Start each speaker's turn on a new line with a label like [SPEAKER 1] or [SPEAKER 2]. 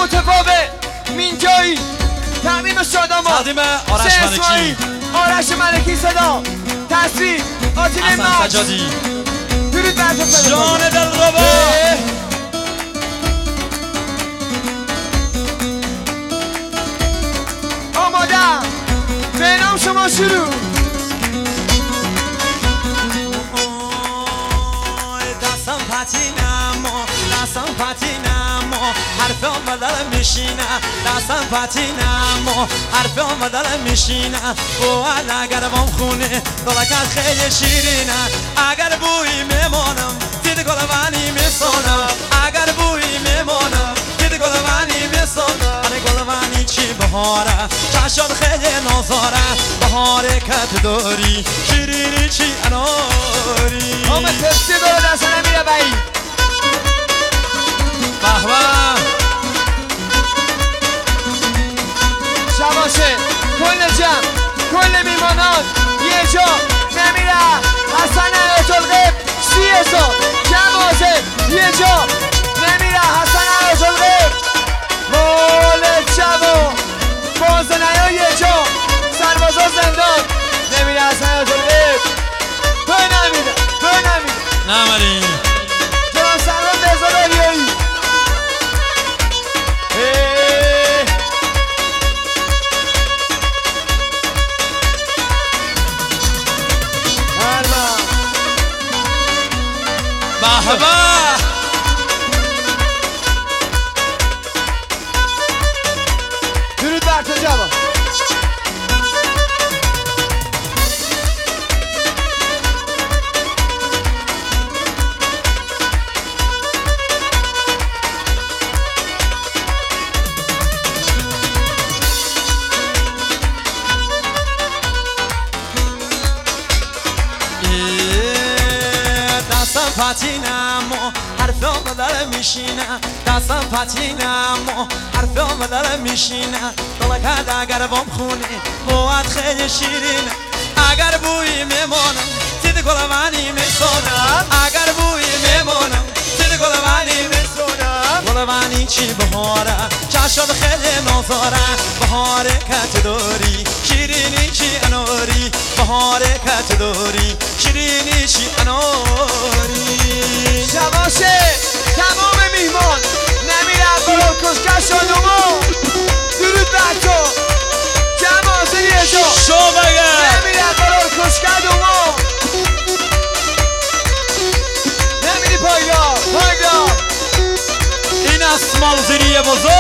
[SPEAKER 1] متفاوت مینجایی تقدیم شاداما
[SPEAKER 2] تقدیم آرش ملکی
[SPEAKER 1] آرش ملکی صدا تصویر آتیل
[SPEAKER 2] حسن
[SPEAKER 1] ماچ
[SPEAKER 2] سجادی
[SPEAKER 1] درود بر تو
[SPEAKER 2] جان دلربا
[SPEAKER 1] آمادم به نام شما شروع
[SPEAKER 2] دستم پتینم حرف آمدل میشینه دستم پتینم حرف آمدل میشینه باید اگر بام خونه دلکت خیلی شیرینه اگر بوی میمانم دید گلوانی میسانم اگر بوی میمانم دید گلوانی میسانم من گلوانی چی بهاره چشات خیلی نازاره بهاره کت داری شیرینی چی اناری
[SPEAKER 1] آمد تفسی داره دست نمیره بایی
[SPEAKER 2] بهوه
[SPEAKER 1] شباشه کل جمع کل میمانان یه جا نمیره حسن آیت‌الغیب 30,000 جماعت یه جا نمیره حسن آیت‌الغیب مال جوان بازنیا یه جا سربازا زندان نمیره حسن آیت‌الغیب تو نمیره
[SPEAKER 2] نماری
[SPEAKER 1] جناب سرمان بهزاد آریایی
[SPEAKER 2] بهبه
[SPEAKER 1] درود بر تو جوان
[SPEAKER 2] پتینم حرف آمدل میشینه دستم پتینم حرف آمدل میشینه دلکت اگر بام خونه مواد خیلی شیرینه اگر بوی میمانم دید گلوانی میسانم اگر بوی میمانم دید گلوانی میسانم گلوانی چی بهاره چشات خیلی نازاره بهاره کت داری شیرینی چی اناری بهاره کت داری شیرینی چی اناری
[SPEAKER 1] شباشه تمام میهمان نمیره برای کشکر شادوما درود بر تو جماعت یه جا
[SPEAKER 2] شو بگر
[SPEAKER 1] نمیره برای کشکر دوما نمیری پایدار
[SPEAKER 2] این اسمال زیری بزرگ